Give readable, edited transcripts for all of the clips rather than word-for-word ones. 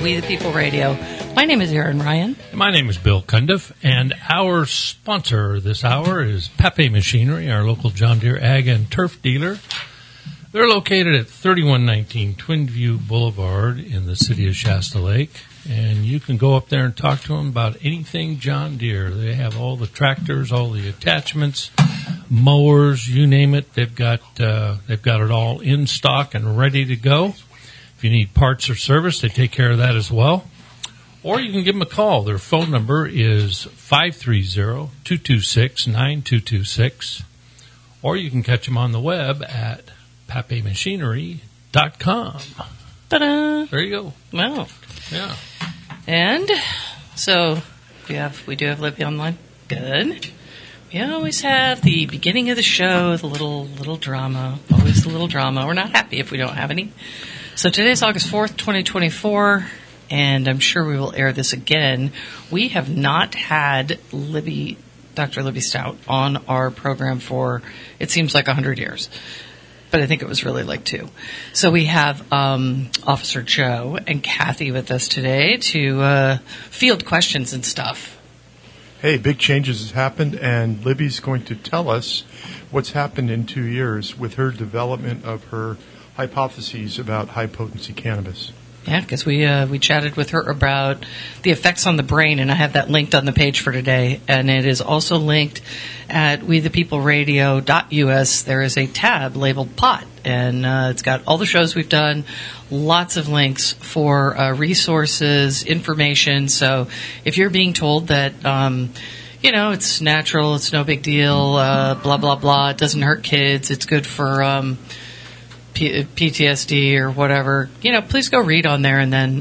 We the People Radio. My name is Erin Ryan. My name is Bill Cundiff, and our sponsor this hour is Pape Machinery, our local John Deere ag and turf dealer. They're located at 3119 Twinview Boulevard in the city of Shasta Lake, and you can go up there and talk to them about anything John Deere. They have all the tractors, all the attachments, mowers, you name it. They've got it all in stock and ready to go. If you need parts or service, they take care of that as well. Or you can give them a call. Their phone number is 530-226-9226. Or you can catch them on the web at papemachinery.com. Ta-da! There you go. Wow. Yeah. And so we do have Libby online. Good. We always have the beginning of the show, the little drama. Always a little drama. We're not happy if we don't have any. So today's August 4th, 2024, and I'm sure we will air this again. We have not had Dr. Libby Stout on our program for, it seems like 100 years. But I think it was really like 2. So we have Officer Joe and Kathy with us today to field questions and stuff. Hey, big changes has happened, and Libby's going to tell us what's happened in 2 years with her development of her hypotheses about high-potency cannabis. Yeah, because we chatted with her about the effects on the brain, and I have that linked on the page for today. And it is also linked at wethepeopleradio.us. There is a tab labeled pot, and it's got all the shows we've done, lots of links for resources, information. So if you're being told that, it's natural, it's no big deal, blah, blah, blah, it doesn't hurt kids, it's good for PTSD or whatever, please go read on there and then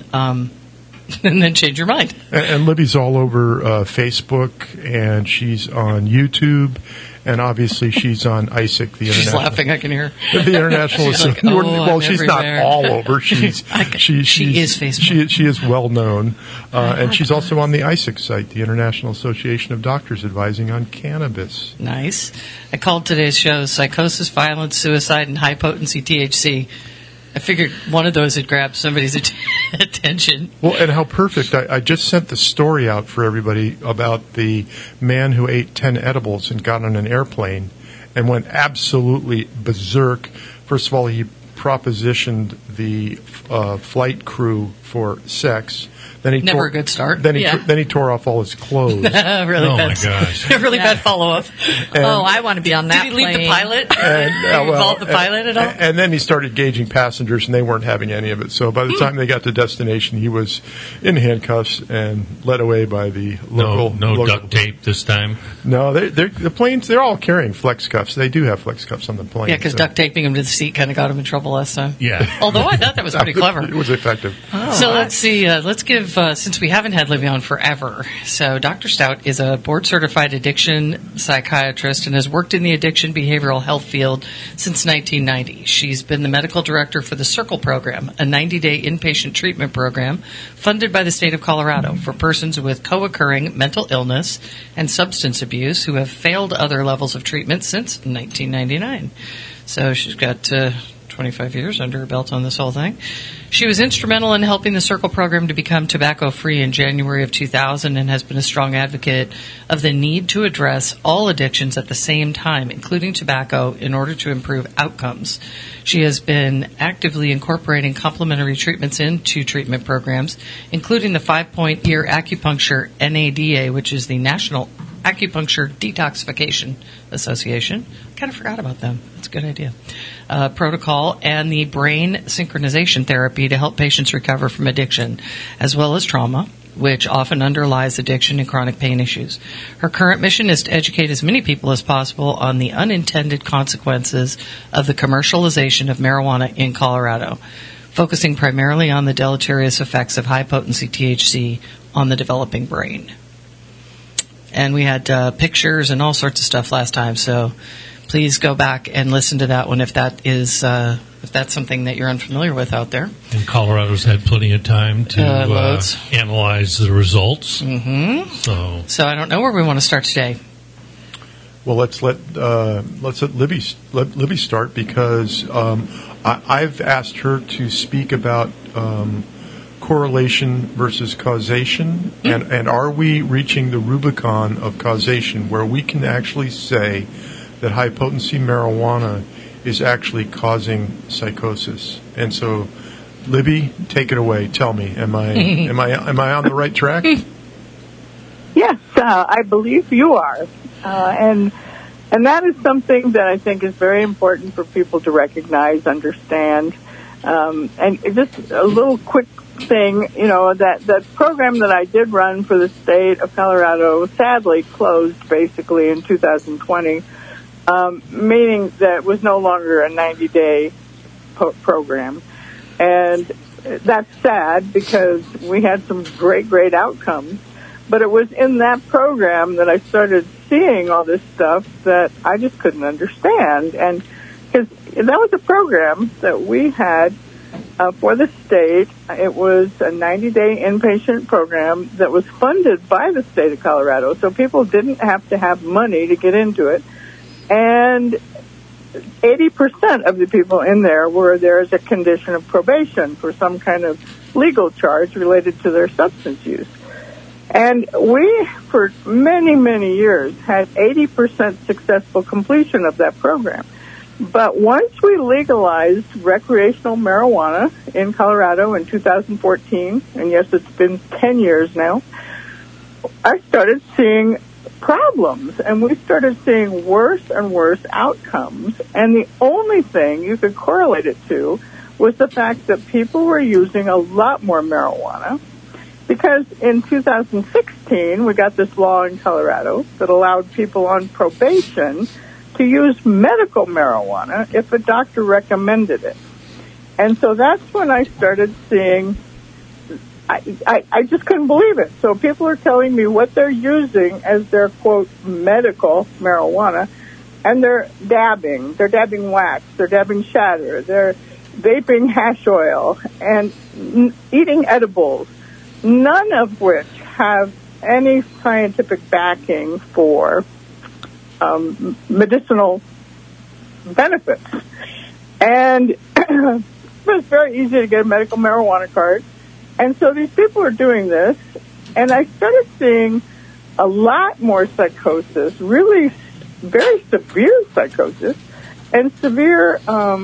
change your mind. And Libby's all over Facebook, and she's on YouTube, and obviously she's on ISIC, the She's international. laughing, I can hear. The international. She's like, well, she's everywhere. not all over. She is Facebook. She is well known, and she's also on the ISIC site, the International Association of Doctors Advising on Cannabis. Nice. I called today's show Psychosis, Violence, Suicide, and High Potency THC. I figured one of those would grab somebody's attention. Well, and how perfect. I just sent the story out for everybody about the man who ate 10 edibles and got on an airplane and went absolutely berserk. First of all, he propositioned the flight crew for sex. Then he Never a good start. Then he tore off all his clothes. Really my gosh. Really bad follow-up. I want to be on that Did he leave the pilot? And, Involve the pilot at all? And then he started gauging passengers, and they weren't having any of it. So by the time they got to destination, he was in handcuffs and led away by the local... No duct tape this time? No, the planes, they're all carrying flex cuffs. They do have flex cuffs on the plane. Yeah, because duct taping him to the seat kind of got him in trouble last time. Yeah. Although I thought that was pretty clever. It was effective. So let's see. Let's give, since we haven't had Libby on forever, so Dr. Stout is a board-certified addiction psychiatrist and has worked in the addiction behavioral health field since 1990. She's been the medical director for the CIRCLE program, a 90-day inpatient treatment program funded by the state of Colorado for persons with co-occurring mental illness and substance abuse who have failed other levels of treatment since 1999. So she's got 25 years under her belt on this whole thing. She was instrumental in helping the CIRCLE program to become tobacco-free in January of 2000 and has been a strong advocate of the need to address all addictions at the same time, including tobacco, in order to improve outcomes. She has been actively incorporating complementary treatments into treatment programs, including the 5-point-year acupuncture NADA, which is the National Acupuncture Detoxification Association. Kind of forgot about them. That's a good idea. Protocol and the brain synchronization therapy to help patients recover from addiction, as well as trauma, which often underlies addiction and chronic pain issues. Her current mission is to educate as many people as possible on the unintended consequences of the commercialization of marijuana in Colorado, focusing primarily on the deleterious effects of high-potency THC on the developing brain. And we had pictures and all sorts of stuff last time, so please go back and listen to that one if that is if that's something that you're unfamiliar with out there. And Colorado's had plenty of time to analyze the results. Mm-hmm. So I don't know where we want to start today. Well, let's let Libby start because I've asked her to speak about correlation versus causation? And are we reaching the Rubicon of causation where we can actually say that high-potency marijuana is actually causing psychosis? And so, Libby, take it away. Tell me, am I on the right track? Yes, I believe you are. And that is something that I think is very important for people to recognize, understand. And just a little quick thing, that program that I did run for the state of Colorado sadly closed basically in 2020, meaning that it was no longer a 90-day program. And that's sad because we had some great outcomes. But it was in that program that I started seeing all this stuff that I just couldn't understand. And because that was a program that we had for the state. It was a 90-day inpatient program that was funded by the state of Colorado. So people didn't have to have money to get into it. And 80% of the people in there were there as a condition of probation for some kind of legal charge related to their substance use. And we, for many, many years, had 80% successful completion of that program. But once we legalized recreational marijuana in Colorado in 2014, and yes, it's been 10 years now, I started seeing problems, and we started seeing worse and worse outcomes. And the only thing you could correlate it to was the fact that people were using a lot more marijuana. Because in 2016, we got this law in Colorado that allowed people on probation to use medical marijuana if a doctor recommended it. And so that's when I started seeing, I just couldn't believe it. So people are telling me what they're using as their, quote, medical marijuana, and they're dabbing wax, they're dabbing shatter, they're vaping hash oil, and eating edibles. None of which have any scientific backing for medicinal benefits. And it was very easy to get a medical marijuana card. And so these people are doing this, and I started seeing a lot more psychosis, really very severe psychosis, and severe,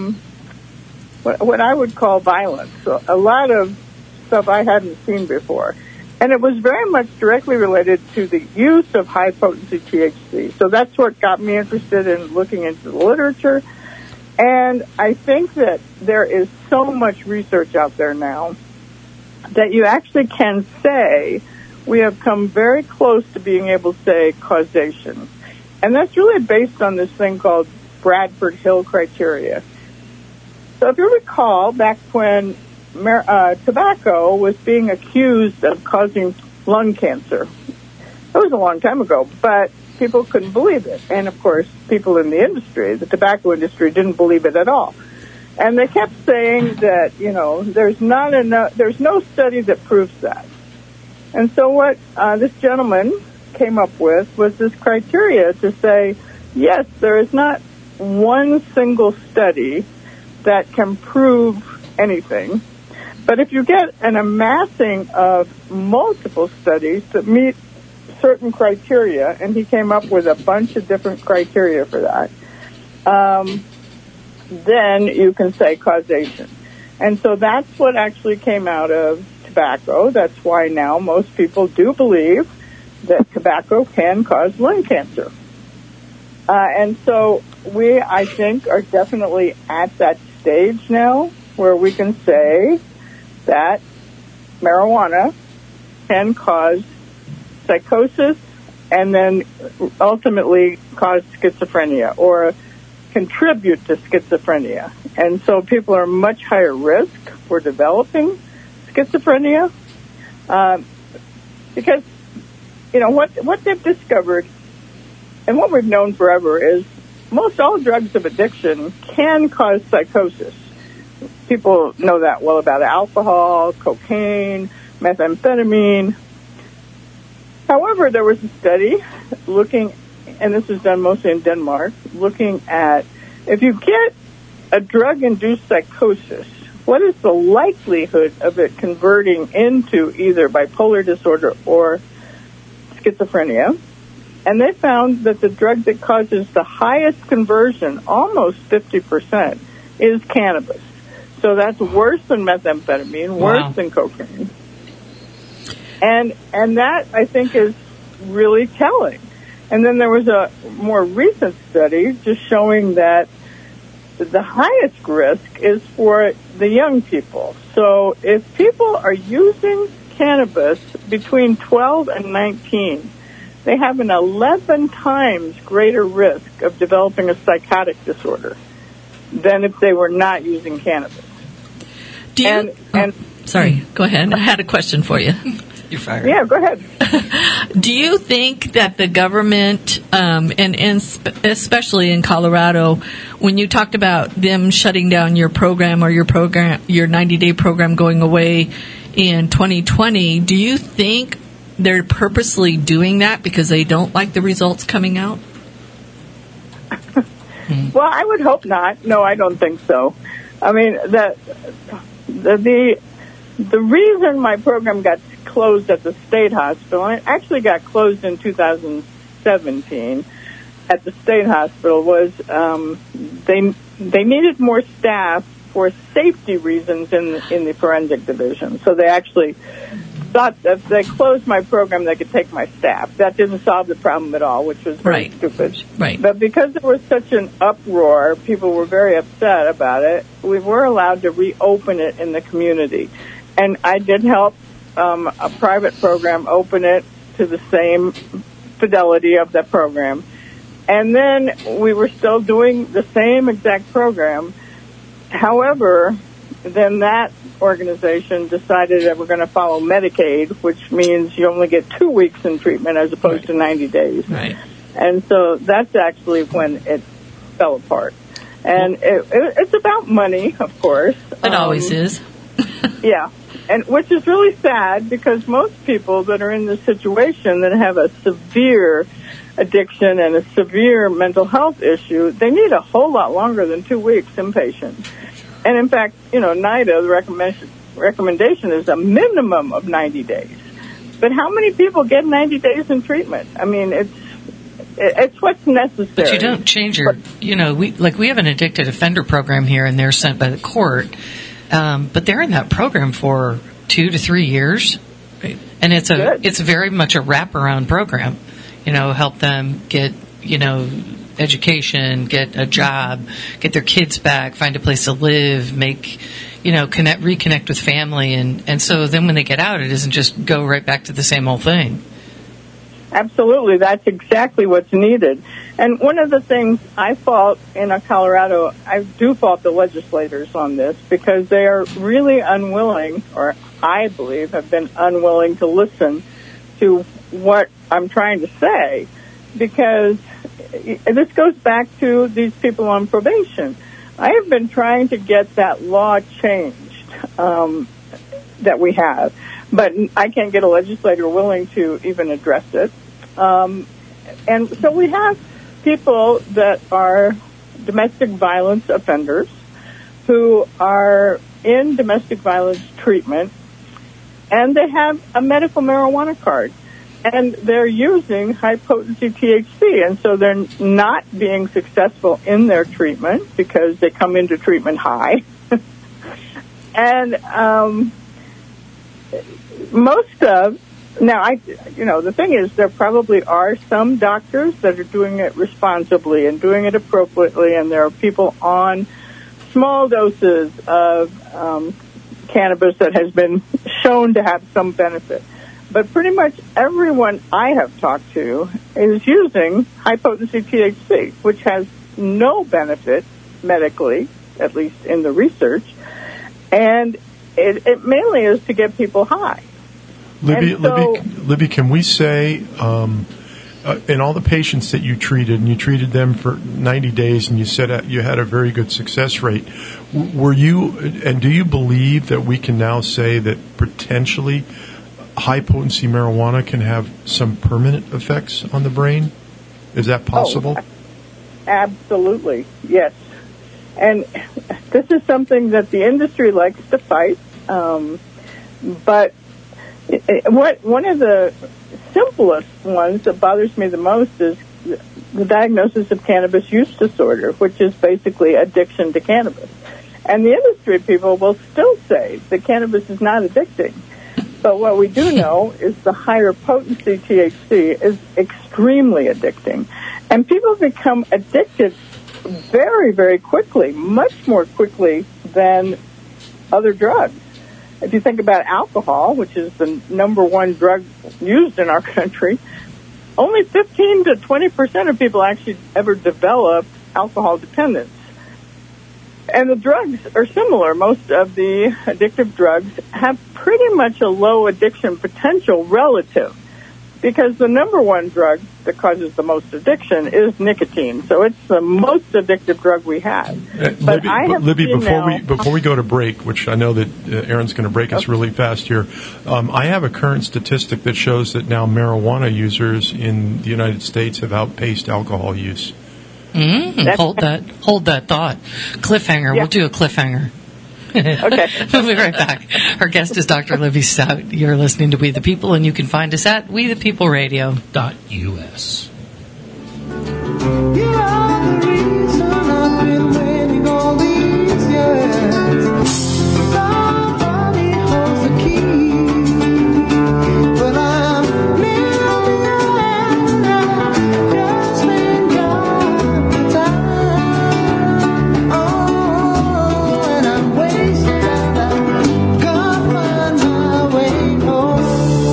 what I would call violence. So a lot of stuff I hadn't seen before. And it was very much directly related to the use of high-potency THC. So that's what got me interested in looking into the literature. And I think that there is so much research out there now that you actually can say we have come very close to being able to say causation. And that's really based on this thing called Bradford Hill criteria. So if you recall, back when tobacco was being accused of causing lung cancer. It was a long time ago, but people couldn't believe it. And, of course, people in the industry, the tobacco industry, didn't believe it at all. And they kept saying that, there's no study that proves that. And so what this gentleman came up with was this criteria to say, yes, there is not one single study that can prove anything. But if you get an amassing of multiple studies that meet certain criteria, and he came up with a bunch of different criteria for that, then you can say causation. And so that's what actually came out of tobacco. That's why now most people do believe that tobacco can cause lung cancer. And so we, I think, are definitely at that stage now where we can say that marijuana can cause psychosis and then ultimately cause schizophrenia or contribute to schizophrenia. And so people are much higher risk for developing schizophrenia because, what they've discovered and what we've known forever is most all drugs of addiction can cause psychosis. People know that well about alcohol, cocaine, methamphetamine. However, there was a study looking, and this was done mostly in Denmark, looking at if you get a drug-induced psychosis what is the likelihood of it converting into either bipolar disorder or schizophrenia? And they found that the drug that causes the highest conversion, almost 50%, is cannabis. So that's worse than methamphetamine, worse than cocaine. And that, I think, is really telling. And then there was a more recent study just showing that the highest risk is for the young people. So if people are using cannabis between 12 and 19, they have an 11 times greater risk of developing a psychotic disorder than if they were not using cannabis. Sorry, go ahead. I had a question for you. You're fired. Yeah, go ahead. Do you think that the government, and especially in Colorado, when you talked about them shutting down your program or your 90-day program going away in 2020, do you think they're purposely doing that because they don't like the results coming out? Well, I would hope not. No, I don't think so. I mean, the reason my program got closed at the state hospital, and it actually got closed in 2017 at the state hospital, was they needed more staff for safety reasons in the forensic division. So they actually thought that if they closed my program, they could take my staff. That didn't solve the problem at all, which was very stupid. Right. But because there was such an uproar, people were very upset about it, we were allowed to reopen it in the community. And I did help a private program open it to the same fidelity of that program. And then we were still doing the same exact program. However, then that organization decided that we're going to follow Medicaid, which means you only get 2 weeks in treatment as opposed to 90 days. Right. And so that's actually when it fell apart. And it's about money, of course. It always is. Yeah. And which is really sad because most people that are in this situation that have a severe addiction and a severe mental health issue, they need a whole lot longer than 2 weeks inpatient. And in fact, NIDA, the recommendation is a minimum of 90 days. But how many people get 90 days in treatment? I mean, it's what's necessary. But you don't change your, we have an addicted offender program here, and they're sent by the court. But they're in that program for 2 to 3 years. Right. And it's very much a wraparound program. Help them get, education, get a job, get their kids back, find a place to live, reconnect with family. And so then when they get out, it doesn't just go right back to the same old thing. Absolutely. That's exactly what's needed. And one of the things I fault in Colorado, I do fault the legislators on this because they are really unwilling, or I believe have been unwilling to listen to what I'm trying to say, because this goes back to these people on probation. I have been trying to get that law changed that we have, but I can't get a legislator willing to even address it. And so we have people that are domestic violence offenders who are in domestic violence treatment, and they have a medical marijuana card. And they're using high-potency THC, and so they're not being successful in their treatment because they come into treatment high. And the thing is, there probably are some doctors that are doing it responsibly and doing it appropriately, and there are people on small doses of cannabis that has been shown to have some benefit. But pretty much everyone I have talked to is using high-potency THC, which has no benefit medically, at least in the research, and it mainly is to get people high. Libby, can we say, in all the patients that you treated them for 90 days, and you said you had a very good success rate, do you believe that we can now say that potentially high-potency marijuana can have some permanent effects on the brain? Is that possible? Oh, absolutely, yes. And this is something that the industry likes to fight. But one of the simplest ones that bothers me the most is the diagnosis of cannabis use disorder, which is basically addiction to cannabis. And the industry people will still say that cannabis is not addicting. But what we do know is the higher potency THC is extremely addicting. And people become addicted very, very quickly, much more quickly than other drugs. If you think about alcohol, which is the number one drug used in our country, only 15 to 20% of people actually ever develop alcohol dependence. And the drugs are similar. Most of the addictive drugs have pretty much a low addiction potential relative, because the number one drug that causes the most addiction is nicotine. So it's the most addictive drug we have. Libby, before we go to break, which I know that Aaron's going to break us really fast here, I have a current statistic that shows that now marijuana users in the United States have outpaced alcohol use. Hold that thought. Cliffhanger. Yeah. We'll do a cliffhanger. Okay. We'll be right back. Our guest is Dr. Libby Stout. You're listening to We the People, and you can find us at wethepeopleradio.us. You are the reason I've been waiting all these years. Somebody holds the key, but I'm million just ain't got the time. Oh, and I'm wasting time. Gotta find my way home.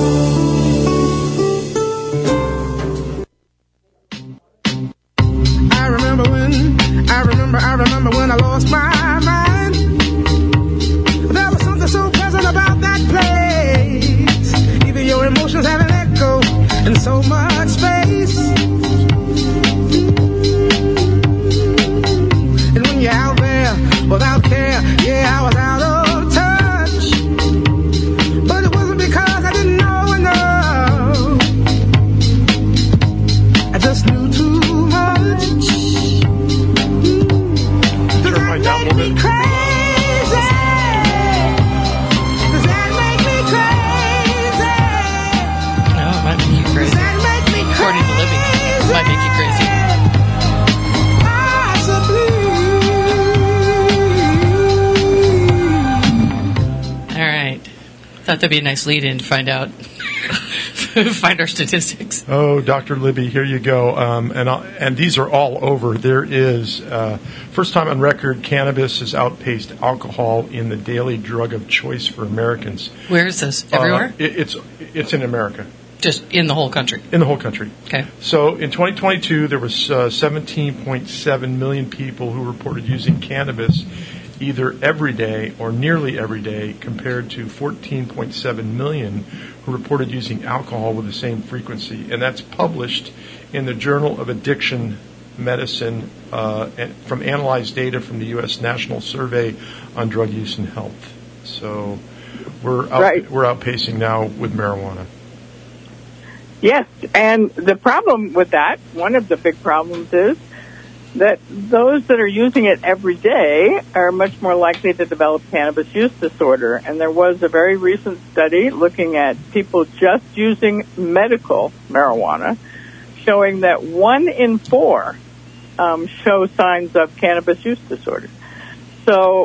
I remember when I lost my mind. There was something so pleasant about that place. Even your emotions have an echo in so much space. And when you're out there without care, yeah, I was out of touch. But it wasn't because I didn't know enough. I just knew too much. Turn down a little bit. No, it might make you crazy. According to Libby, it might make you crazy. All right. Thought that'd be a nice lead-in to find out. Find our statistics. Oh, Dr. Libby, here you go. And these are all over. There is, first time on record, cannabis has outpaced alcohol in the daily drug of choice for Americans. Where is this? Everywhere? It's in America. Just in the whole country? In the whole country. Okay. So in 2022, there was 17.7 million people who reported using cannabis either every day or nearly every day, compared to 14.7 million who reported using alcohol with the same frequency. And that's published in the Journal of Addiction Medicine from analyzed data from the U.S. National Survey on Drug Use and Health. So we're outpacing now with marijuana. Yes, and the problem with that, one of the big problems is that those that are using it every day are much more likely to develop cannabis use disorder. And there was a very recent study looking at people just using medical marijuana, showing that 1 in 4 show signs of cannabis use disorder. So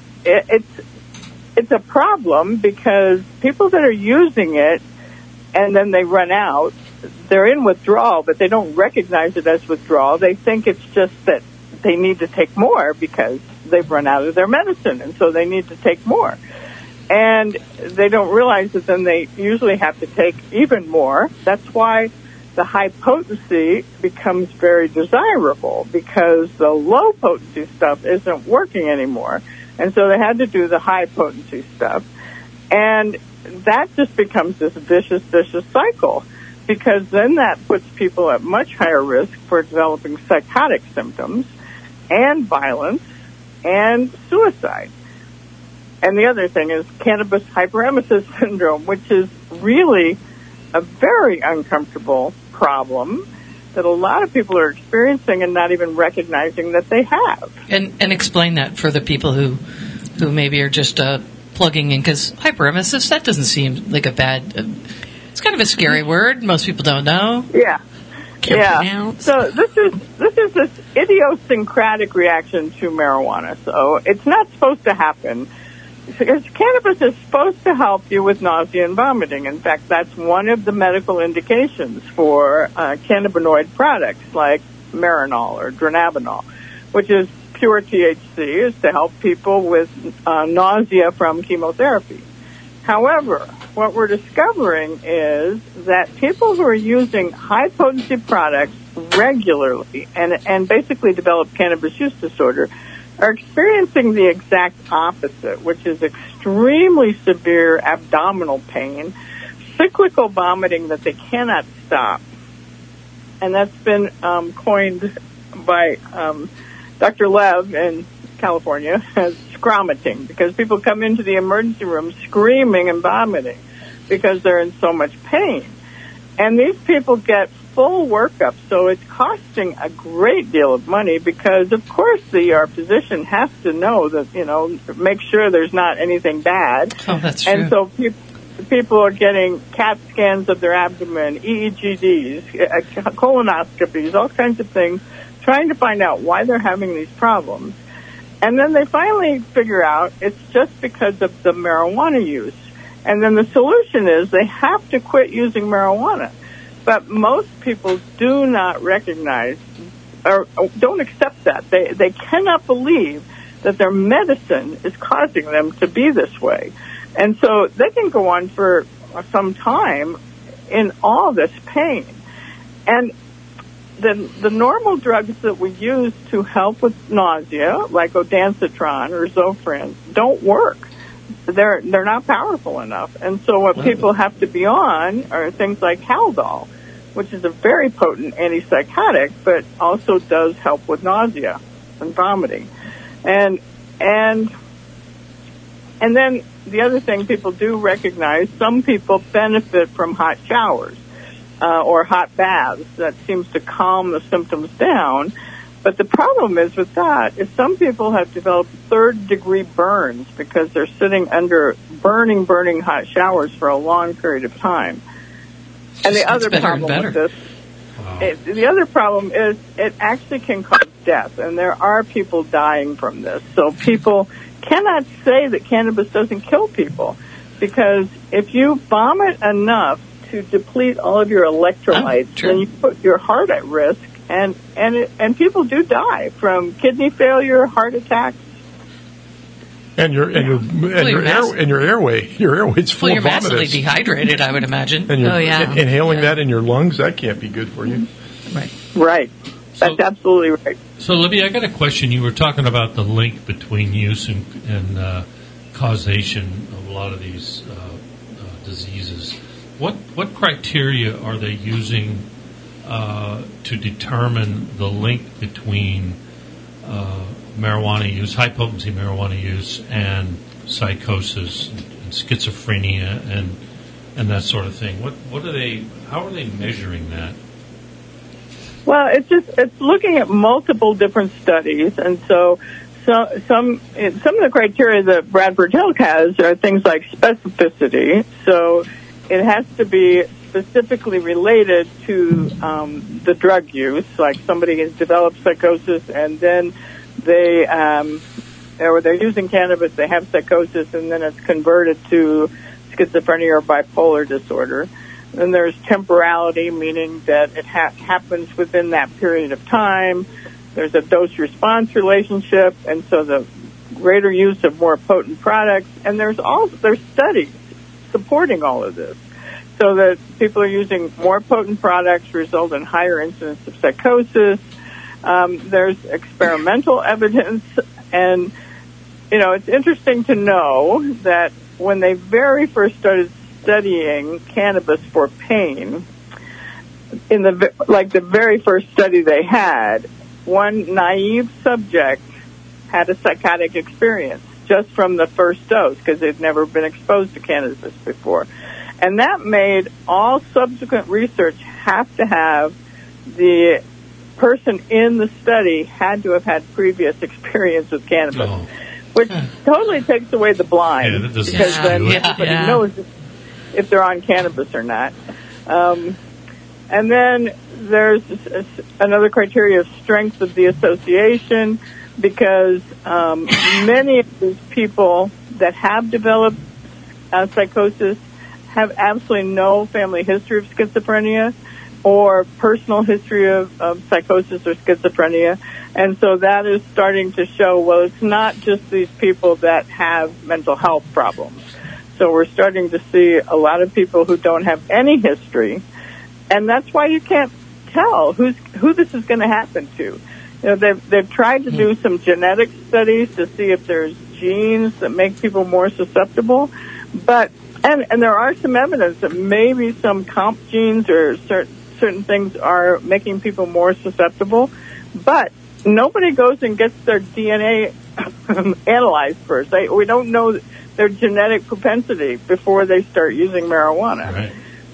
it's a problem, because people that are using it and then they run out, they're in withdrawal, but they don't recognize it as withdrawal. They think it's just that they need to take more because they've run out of their medicine, and so they need to take more. And they don't realize that then they usually have to take even more. That's why the high potency becomes very desirable, because the low potency stuff isn't working anymore. And so they had to do the high potency stuff. And that just becomes this vicious cycle, because then that puts people at much higher risk for developing psychotic symptoms and violence and suicide. And the other thing is cannabis hyperemesis syndrome, which is really a very uncomfortable problem. that a lot of people are experiencing and not even recognizing that they have. And explain that for the people who maybe are just plugging in, because hyperemesis, that doesn't seem like a bad... it's kind of a scary word. Most people don't know. Yeah. Can't pronounce. So this is this idiosyncratic reaction to marijuana. So it's not supposed to happen. Because cannabis is supposed to help you with nausea and vomiting. In fact, that's one of the medical indications for cannabinoid products like Marinol or Dronabinol, which is pure THC, is to help people with nausea from chemotherapy. However, what we're discovering is that people who are using high-potency products regularly and basically develop cannabis use disorder are experiencing the exact opposite, which is extremely severe abdominal pain, cyclical vomiting that they cannot stop. And that's been coined by Dr. Lev in California as scromating, because people come into the emergency room screaming and vomiting because they're in so much pain. And these people get full workup, so it's costing a great deal of money because, of course, the ER physician has to know that, make sure there's not anything bad. Oh, that's true. And so people are getting CAT scans of their abdomen, EEGDs, colonoscopies, all kinds of things, trying to find out why they're having these problems. And then they finally figure out it's just because of the marijuana use. And then the solution is they have to quit using marijuana. But most people do not recognize or don't accept that. They cannot believe that their medicine is causing them to be this way. And so they can go on for some time in all this pain. And the normal drugs that we use to help with nausea, like ondansetron or Zofran, don't work. They're not powerful enough. And so what people have to be on are things like Haldol, which is a very potent antipsychotic, but also does help with nausea and vomiting. And then the other thing people do recognize, some people benefit from hot showers or hot baths. That seems to calm the symptoms down. But the problem is with that is some people have developed third-degree burns because they're sitting under burning hot showers for a long period of time. And the other problem with this, the other problem is it actually can cause death, and there are people dying from this. So people cannot say that cannabis doesn't kill people, because if you vomit enough to deplete all of your electrolytes, then you put your heart at risk, and people do die from kidney failure, heart attacks. And your airway's full of vomitus. You're massively dehydrated, I would imagine. And you're inhaling that in your lungs, that can't be good for you. Right. That's absolutely right. So, Libby, I got a question. You were talking about the link between use and causation of a lot of these diseases. What criteria are they using to determine the link between marijuana use, high-potency marijuana use, and psychosis and schizophrenia and that sort of thing? How are they measuring that? Well, it's looking at multiple different studies, and so some of the criteria that Bradford Hill has are things like specificity. So it has to be specifically related to the drug use, like somebody has developed psychosis and then they're using cannabis, they have psychosis, and then it's converted to schizophrenia or bipolar disorder. Then there's temporality, meaning that it happens within that period of time. There's a dose-response relationship, and so the greater use of more potent products. And there's studies supporting all of this, so that people are using more potent products result in higher incidence of psychosis. There's experimental evidence, and it's interesting to know that when they very first started studying cannabis for pain, in the very first study they had, one naive subject had a psychotic experience just from the first dose because they'd never been exposed to cannabis before. And that made all subsequent research have to have the person in the study had to have had previous experience with cannabis, which totally takes away the blind, Yeah, that doesn't because then do it. everybody knows if they're on cannabis or not. And then there's another criteria of strength of the association, because many of these people that have developed psychosis have absolutely no family history of schizophrenia or personal history of psychosis or schizophrenia. And so that is starting to show, well, it's not just these people that have mental health problems. So we're starting to see a lot of people who don't have any history, and that's why you can't tell who this is going to happen to. You know, they've tried to do some genetic studies to see if there's genes that make people more susceptible, but and there are some evidence that maybe some comp genes or certain things are making people more susceptible, but nobody goes and gets their DNA analyzed first. We don't know their genetic propensity before they start using marijuana. Right.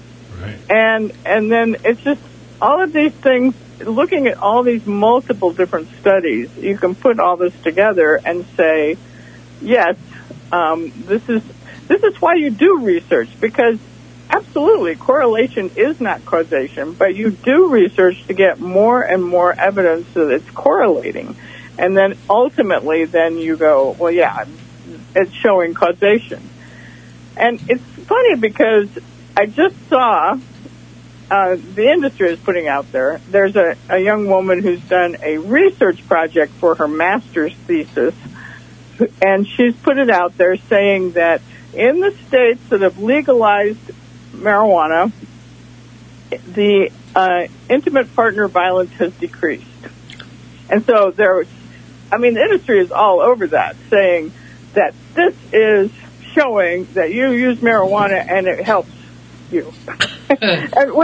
And then it's just all of these things, looking at all these multiple different studies, you can put all this together and say, yes, this is why you do research, because absolutely correlation is not causation, but you do research to get more and more evidence that it's correlating. And then ultimately then you go, well, yeah, it's showing causation. And it's funny because I just saw the industry is putting out there's a young woman who's done a research project for her master's thesis, and she's put it out there saying that in the states that have legalized marijuana, the intimate partner violence has decreased. And so the industry is all over that, saying that this is showing that you use marijuana and it helps you. And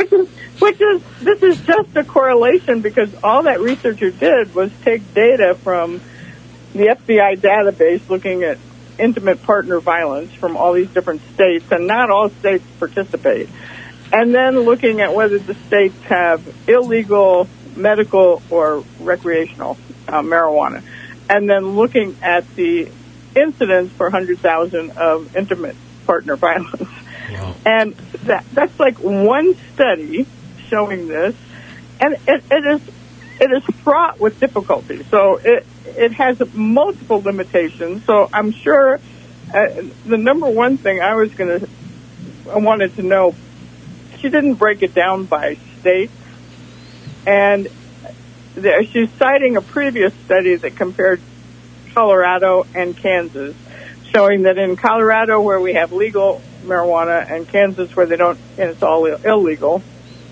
this is just a correlation, because all that researcher did was take data from the FBI database looking at intimate partner violence from all these different states, and not all states participate, and then looking at whether the states have illegal, medical, or recreational marijuana, and then looking at the incidence per 100,000 of intimate partner violence. Wow. And that's like one study showing this, and it is fraught with difficulty. So it has multiple limitations. So I'm sure the number one thing I wanted to know, she didn't break it down by state, and she's citing a previous study that compared Colorado and Kansas, showing that in Colorado, where we have legal marijuana, and Kansas, where they don't, and it's all illegal,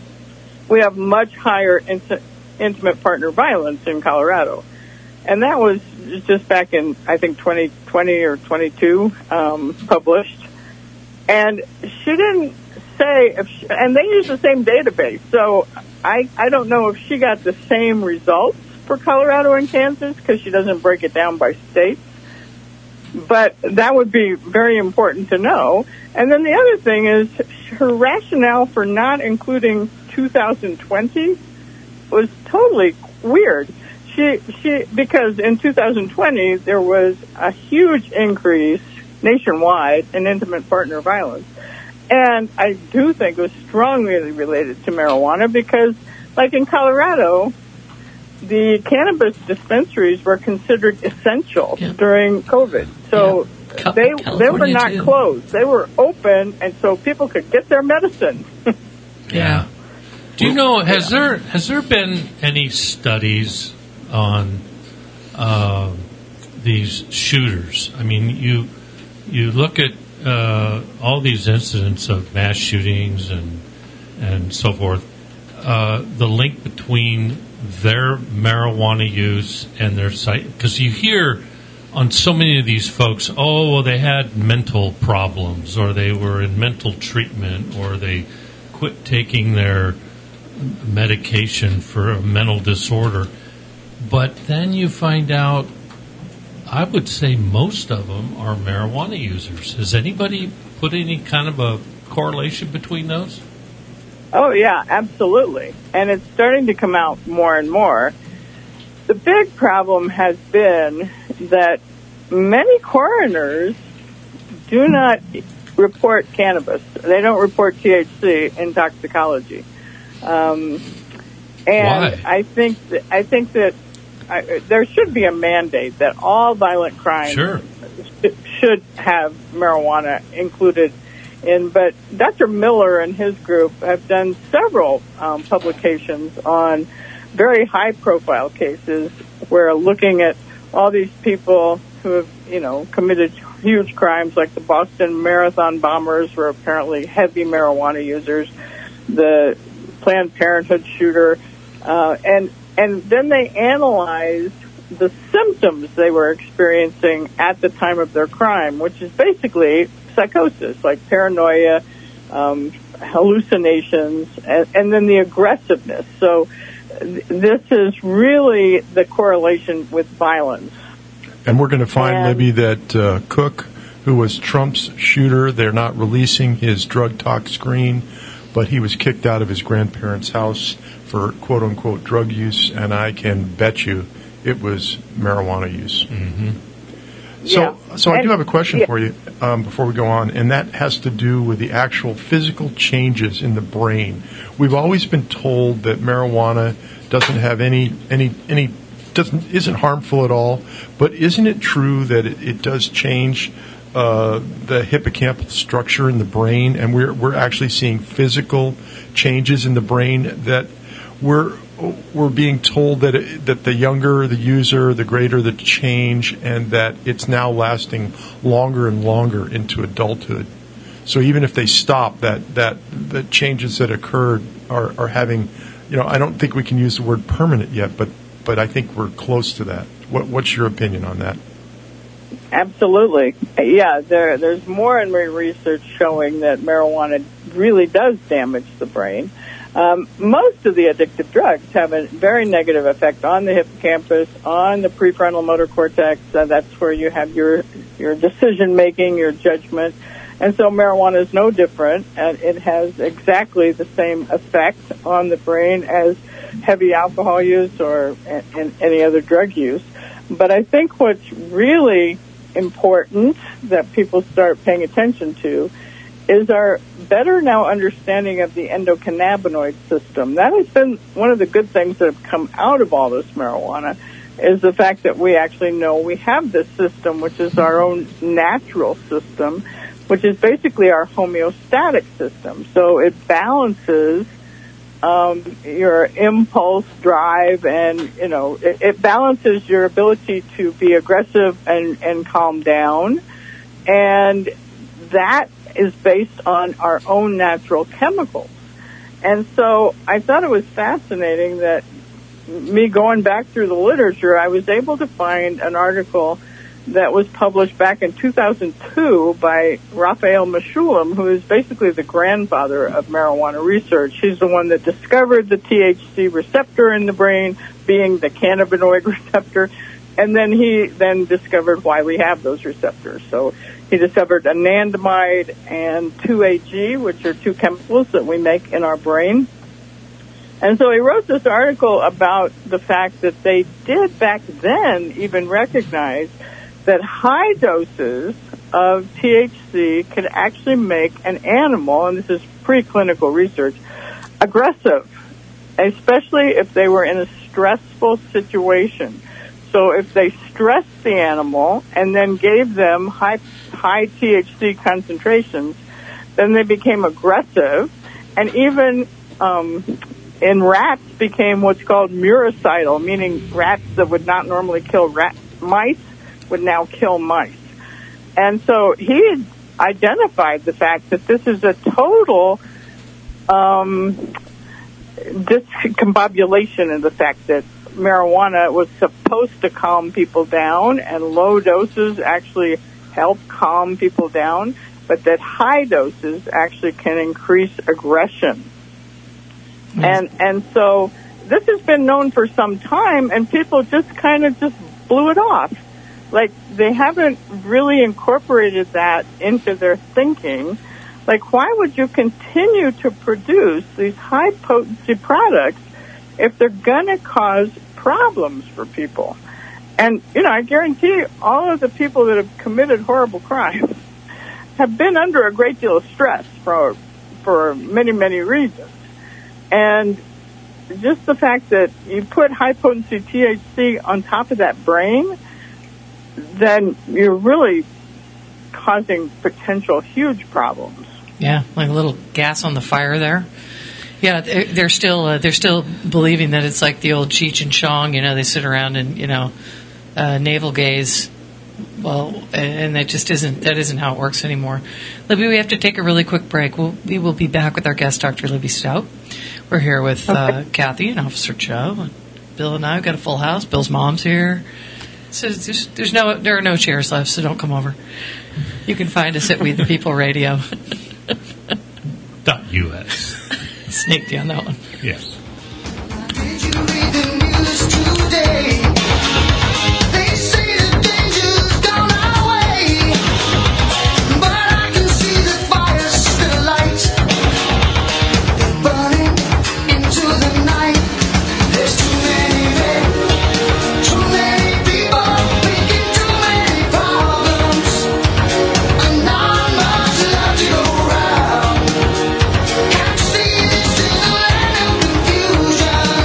we have much higher intimate partner violence in Colorado. And that was just back in, I think, 2020 or 22, published. And she didn't say and they use the same database, so I don't know if she got the same results for Colorado and Kansas, because she doesn't break it down by states. But that would be very important to know. And then the other thing is her rationale for not including 2020 was totally weird. Because in 2020 there was a huge increase nationwide in intimate partner violence. And I do think it was strongly related to marijuana, because like in Colorado, the cannabis dispensaries were considered essential during COVID. So they were not closed. They were open, and so people could get their medicine. Yeah. Do you know, has there been any studies on these shooters? I mean, you look at all these incidents of mass shootings and so forth, the link between their marijuana use and their because you hear on so many of these folks, oh, well, they had mental problems, or they were in mental treatment, or they quit taking their medication for a mental disorder. But then you find out, I would say most of them are marijuana users. Has anybody put any kind of a correlation between those? Oh, yeah, absolutely. And it's starting to come out more and more. The big problem has been that many coroners do not report cannabis. They don't report THC in toxicology. And why? I think that there should be a mandate that all violent crimes should have marijuana included in. But Dr. Miller and his group have done several publications on very high-profile cases where looking at all these people who have, committed huge crimes, like the Boston Marathon bombers were apparently heavy marijuana users, the Planned Parenthood shooter, and then they analyzed the symptoms they were experiencing at the time of their crime, which is basically psychosis, like paranoia, hallucinations, and then the aggressiveness. So this is really the correlation with violence. And we're going to find, Libby, that Cook, who was Trump's shooter, they're not releasing his drug talk screen, but he was kicked out of his grandparents' house for quote-unquote drug use, and I can bet you it was marijuana use. Mm-hmm. So I do have a question for you before we go on, and that has to do with the actual physical changes in the brain. We've always been told that marijuana doesn't have isn't harmful at all, but isn't it true that it does change the hippocampal structure in the brain, and we're actually seeing physical changes in the brain that we're being told that the younger the user, the greater the change, and that it's now lasting longer and longer into adulthood. So even if they stop, that the changes that occurred are having, I don't think we can use the word permanent yet, but I think we're close to that. What's your opinion on that? Absolutely. Yeah, there's more and more research showing that marijuana really does damage the brain. Most of the addictive drugs have a very negative effect on the hippocampus, on the prefrontal motor cortex. That's where you have your decision-making, your judgment. And so marijuana is no different, and it has exactly the same effect on the brain as heavy alcohol use or any other drug use. But I think what's really important that people start paying attention to is our better now understanding of the endocannabinoid system. That has been one of the good things that have come out of all this marijuana, is the fact that we actually know we have this system, which is our own natural system, which is basically our homeostatic system. So it balances your impulse, drive, and, it balances your ability to be aggressive and calm down. And that is based on our own natural chemicals. And so I thought it was fascinating that me going back through the literature, I was able to find an article that was published back in 2002 by Raphael Mechoulam, who is basically the grandfather of marijuana research. He's the one that discovered the THC receptor in the brain, being the cannabinoid receptor, and then he discovered why we have those receptors. So he discovered anandamide and 2-AG, which are two chemicals that we make in our brain. And so he wrote this article about the fact that they did back then even recognize that high doses of THC could actually make an animal, and this is preclinical research, aggressive, especially if they were in a stressful situation. So if they stressed the animal and then gave them high THC concentrations, then they became aggressive, and even in rats became what's called muricidal, meaning rats that would not normally kill mice would now kill mice. And so he identified the fact that this is a total discombobulation in the fact that marijuana was supposed to calm people down, and low doses actually help calm people down, but that high doses actually can increase aggression. And so this has been known for some time, and people just kind of just blew it off. Like, they haven't really incorporated that into their thinking, Like, why would you continue to produce these high-potency products if they're going to cause problems for people? And, I guarantee all of the people that have committed horrible crimes have been under a great deal of stress for many, many reasons. And just the fact that you put high-potency THC on top of that brain, then you're really causing potential huge problems. Yeah, like a little gas on the fire there. Yeah, they're still believing that it's like the old Cheech and Chong. They sit around and navel gaze. Well, and that isn't how it works anymore. Libby, we have to take a really quick break. We will be back with our guest, Dr. Libby Stout. We're here with Kathy and Officer Joe. And Bill and I have got a full house. Bill's mom's here. So there are no chairs left, so don't come over. You can find us at We the People Radio. .us. Snaked you on that one. Yes. Did you read the news today? They say the danger's gone our way, but I can see the fire still light, burning into the night. There's too many men, too many people making too many problems, and not much love to go round. Can't you see this is a land of confusion?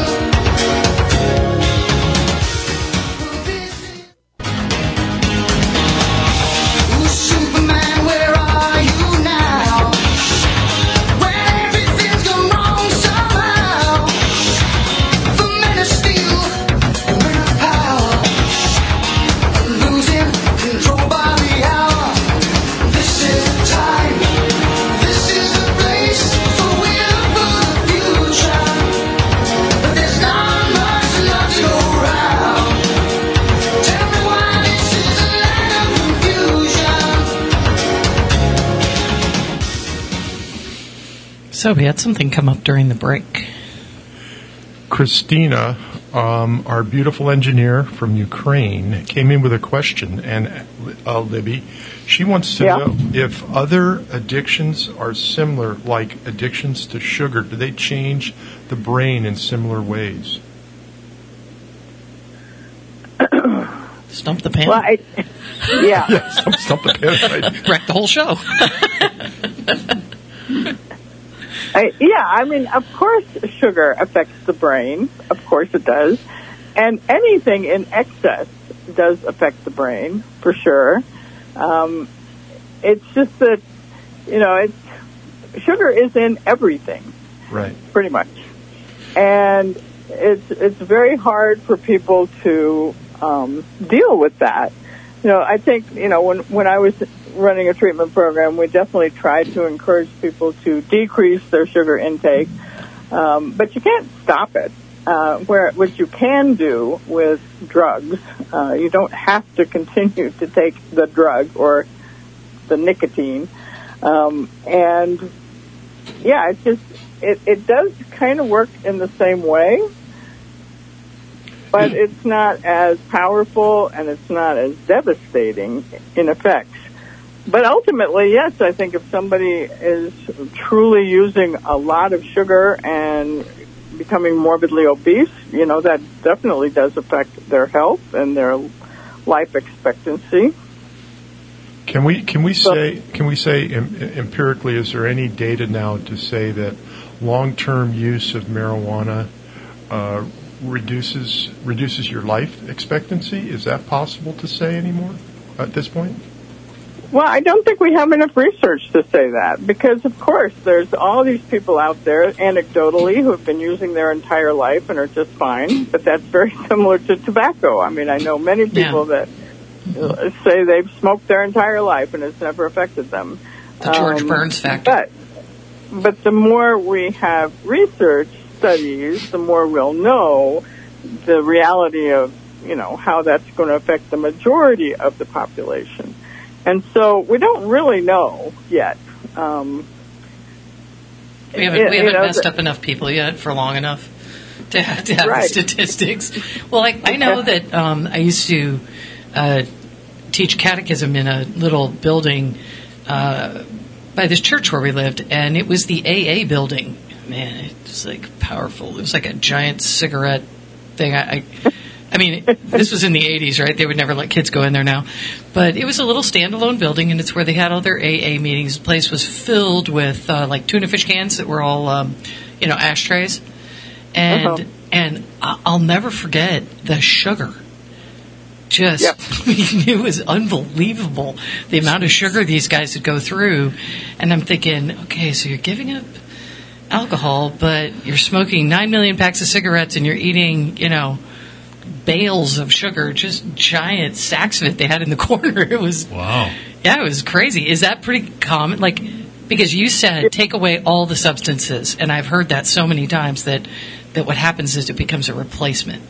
Ooh, Superman, where are you now? When everything's gone wrong somehow. The men of steel, the men of power, are losing control by the hour. This is the time, this is the place for will for the future. But there's not much love to go round. Tell me why this is a land of confusion. So we had something come up during the break. Christina, our beautiful engineer from Ukraine, came in with a question, and Libby, she wants to know if other addictions are similar, like addictions to sugar. Do they change the brain in similar ways? Stump the pan. Well, yeah. Stump the pan, right? Wreck the whole show. I mean, of course sugar affects the brain. Of course it does. And anything in excess does affect the brain, for sure. It's just that, sugar is in everything. Right. Pretty much. And it's very hard for people to deal with that. I think, when I was running a treatment program, we definitely tried to encourage people to decrease their sugar intake, but you can't stop it. What you can do with drugs, you don't have to continue to take the drug or the nicotine. It does kind of work in the same way, but it's not as powerful and it's not as devastating in effect. But ultimately, yes, I think if somebody is truly using a lot of sugar and becoming morbidly obese, that definitely does affect their health and their life expectancy. Can we say empirically, is there any data now to say that long-term use of marijuana reduces your life expectancy? Is that possible to say anymore at this point? Well, I don't think we have enough research to say that because, of course, there's all these people out there, anecdotally, who have been using their entire life and are just fine, but that's very similar to tobacco. I mean, I know many people that say they've smoked their entire life and it's never affected them. The George Burns factor. But the more we have research studies, the more we'll know the reality of, how that's going to affect the majority of the population. And so we don't really know yet. We haven't messed up enough people yet for long enough to have the statistics. Well, I know that I used to teach catechism in a little building by this church where we lived, and it was the AA building. Man, it was like powerful. It was like a giant cigarette thing. I mean, this was in the 80s, right? They would never let kids go in there now. But it was a little standalone building, and it's where they had all their AA meetings. The place was filled with, like, tuna fish cans that were all, ashtrays. And I'll never forget the sugar. It was unbelievable, the amount of sugar these guys would go through. And I'm thinking, okay, so you're giving up alcohol, but you're smoking 9 million packs of cigarettes, and you're eating, bales of sugar, just giant sacks of it they had in the corner. It was wow. Yeah, it was crazy. Is that pretty common? Like, because you said take away all the substances, and I've heard that so many times that what happens is it becomes a replacement.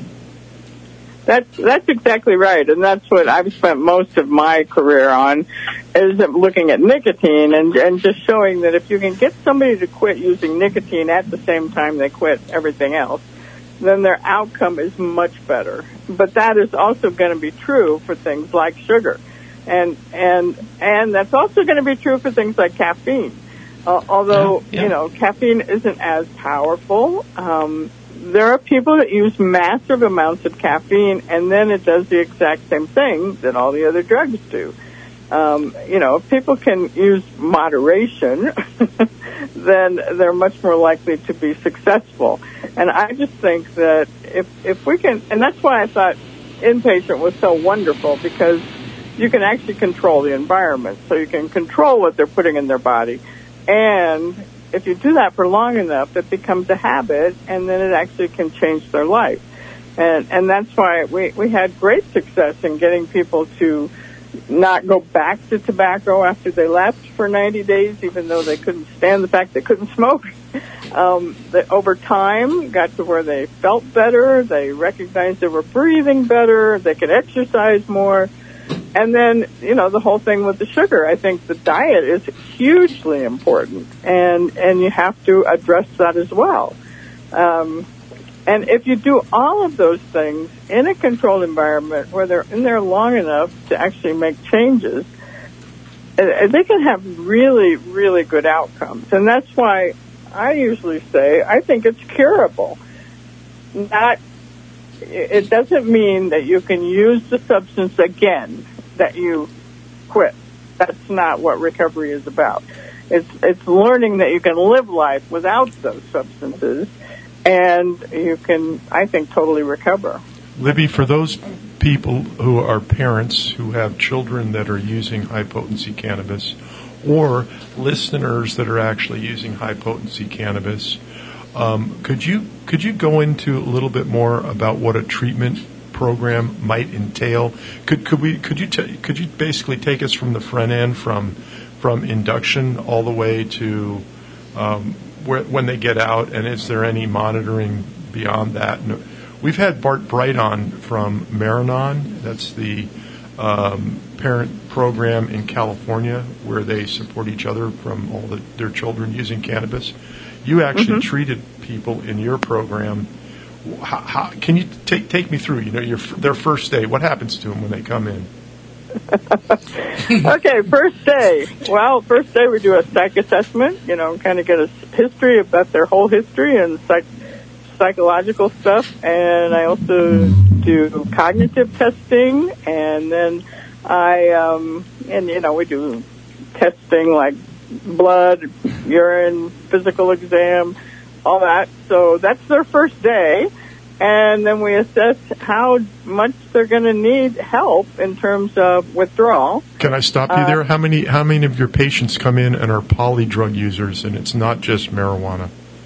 That's exactly right, and that's what I've spent most of my career on, is looking at nicotine and just showing that if you can get somebody to quit using nicotine at the same time they quit everything else, then their outcome is much better. But that is also going to be true for things like sugar. And that's also going to be true for things like caffeine. Although, caffeine isn't as powerful. There are people that use massive amounts of caffeine, and then it does the exact same thing that all the other drugs do. If people can use moderation, then they're much more likely to be successful. And I just think that if we can, and that's why I thought inpatient was so wonderful, because you can actually control the environment. So you can control what they're putting in their body. And if you do that for long enough, it becomes a habit, and then it actually can change their life. And that's why we had great success in getting people to not go back to tobacco after they left for 90 days, even though they couldn't stand the fact they couldn't smoke. They, over time, got to where they felt better, they recognized they were breathing better, they could exercise more. And then, the whole thing with the sugar, I think the diet is hugely important, and you have to address that as well. And if you do all of those things in a controlled environment where they're in there long enough to actually make changes, they can have really, really good outcomes. And that's why I usually say I think it's curable. It doesn't mean that you can use the substance again that you quit. That's not what recovery is about. It's learning that you can live life without those substances, and you can, I think, totally recover. Libby, for those people who are parents who have children that are using high-potency cannabis, or listeners that are actually using high-potency cannabis, could you go into a little bit more about what a treatment program might entail? Could you basically take us from the front end, from induction all the way to when they get out, and is there any monitoring beyond that? We've had Bart Bright on from Maranon. That's the parent program in California where they support each other from all their children using cannabis. You actually treated people in your program. How can you take me through? Their first day. What happens to them when they come in? Okay, first day. Well, first day we do a psych assessment. Kind of get a history about their whole history and psychological stuff. And I also do cognitive testing, and then we do testing like blood, urine, physical exam, all that. So that's their first day. And then we assess how much they're going to need help in terms of withdrawal. Can I stop you there? How many of your patients come in and are poly drug users, and it's not just marijuana?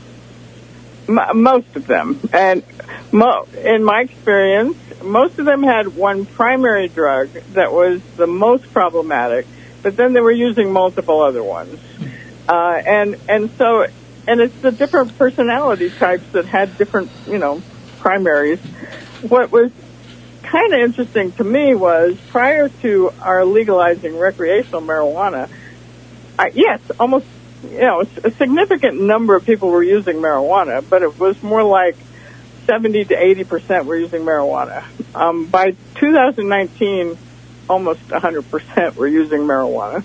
Most of them. And in my experience, most of them had one primary drug that was the most problematic, but then they were using multiple other ones. And it's the different personality types that had different, primaries. What was kind of interesting to me was prior to our legalizing recreational marijuana, almost, a significant number of people were using marijuana, but it was more like 70 to 80% were using marijuana. By 2019, almost 100% were using marijuana.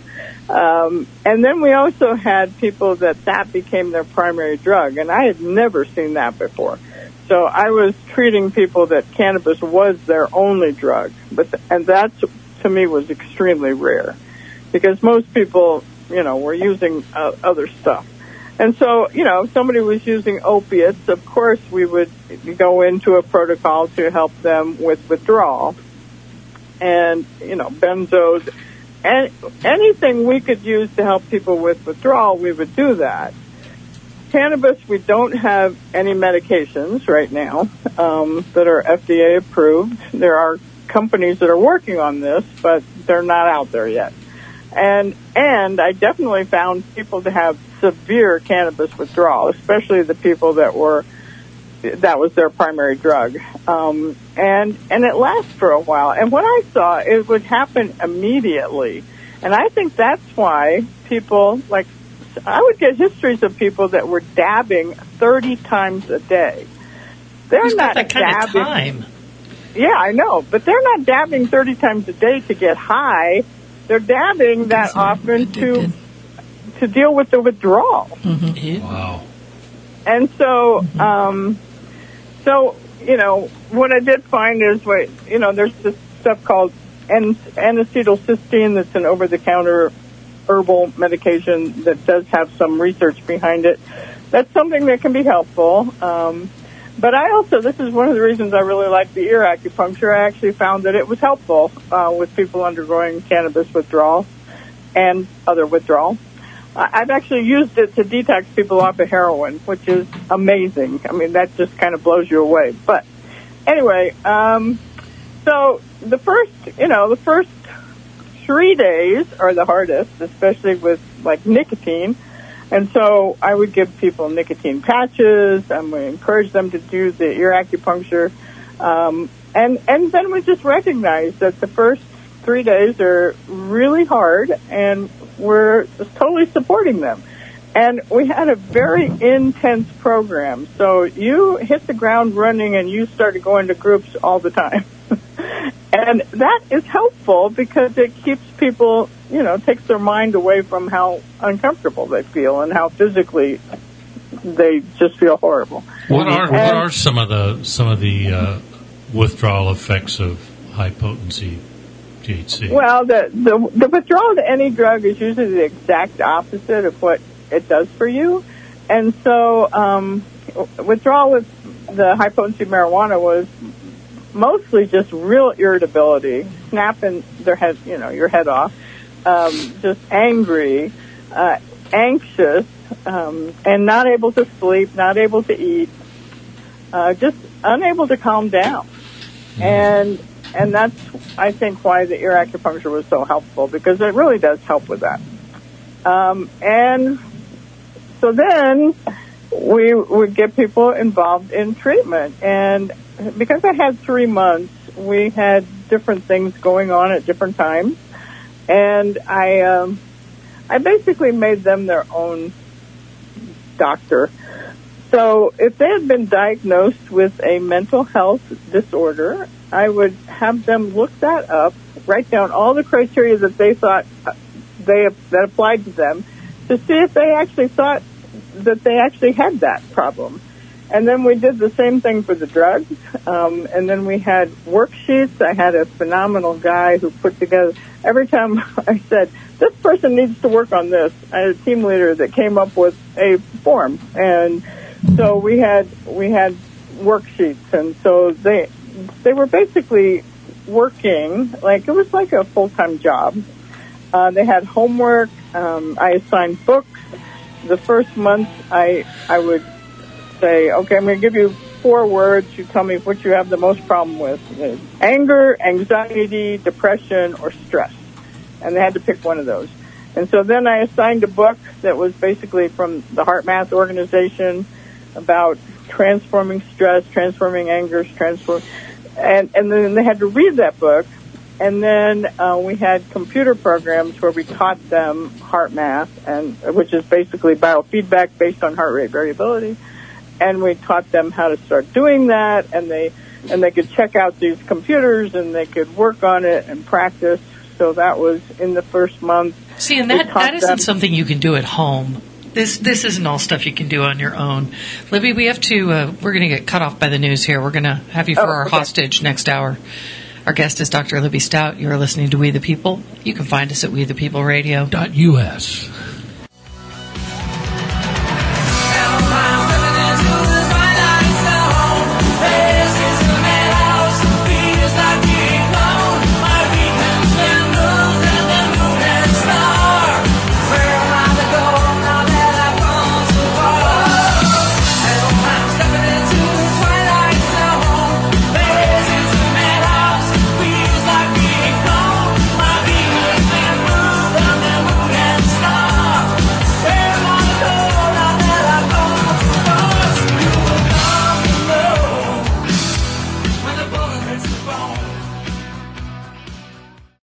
And then we also had people that became their primary drug, and I had never seen that before. So I was treating people that cannabis was their only drug, and that to me was extremely rare, because most people, were using other stuff. And so, if somebody was using opiates, of course we would go into a protocol to help them with withdrawal. And, benzos, and anything we could use to help people with withdrawal, we would do that. Cannabis, we don't have any medications right now that are FDA approved. There are companies that are working on this, but they're not out there yet. And I definitely found people to have severe cannabis withdrawal, especially the people that was their primary drug. And it lasts for a while. And what I saw, it would happen immediately. And I think that's why people, I would get histories of people that were dabbing 30 times a day. They're Who's not got that kind dabbing. of time? Yeah, I know. But they're not dabbing 30 times a day to get high. They're dabbing that often to deal with the withdrawal. Mm-hmm. Wow. And so, what I did find is, there's this stuff called N-acetylcysteine that's an over-the-counter herbal medication that does have some research behind it. That's something that can be helpful. But this is one of the reasons I really like the ear acupuncture. I actually found that it was helpful with people undergoing cannabis withdrawal and other withdrawal. I've actually used it to detox people off of heroin, which is amazing. I mean, that just kind of blows you away. But anyway, so the first 3 days are the hardest, especially with nicotine. And so I would give people nicotine patches. I would encourage them to do the ear acupuncture. And then we just recognize that the first 3 days are really hard, and we're just totally supporting them. And we had a very intense program. So you hit the ground running and you started going to groups all the time. And that is helpful because it keeps people, takes their mind away from how uncomfortable they feel and how physically they just feel horrible. What are some of the withdrawal effects of high potency THC? Well, the withdrawal to any drug is usually the exact opposite of what it does for you. And so withdrawal with the high potency marijuana was mostly just real irritability, snapping their head, your head off, just angry, anxious, and not able to sleep, not able to eat, just unable to calm down. And that's, I think, why the ear acupuncture was so helpful, because it really does help with that. And so then we would get people involved in treatment. And because I had 3 months, we had different things going on at different times. And I basically made them their own doctor. So if they had been diagnosed with a mental health disorder, I would have them look that up, write down all the criteria that they thought that applied to them, to see if they actually thought that they actually had that problem. And then we did the same thing for the drugs. And then we had worksheets. I had a phenomenal guy who put together, every time I said, this person needs to work on this, I had a team leader that came up with a form. And so we had worksheets. And so they were basically working, it was like a full-time job. They had homework. I assigned books. The first month I would say, okay, I'm going to give you 4 words. You tell me what you have the most problem with. Anger, anxiety, depression, or stress. And they had to pick one of those. And so then I assigned a book that was basically from the HeartMath organization about transforming stress, transforming anger, and then they had to read that book. And then we had computer programs where we taught them HeartMath, which is basically biofeedback based on heart rate variability. And we taught them how to start doing that, and they could check out these computers and they could work on it and practice. So that was in the first month. See, and that isn't something you can do at home. This isn't all stuff you can do on your own. Libby, we have to. We're going to get cut off by the news here. We're going to have you for our hostage next hour. Our guest is Dr. Libby Stout. You're listening to We the People. You can find us at WeThePeopleRadio.us.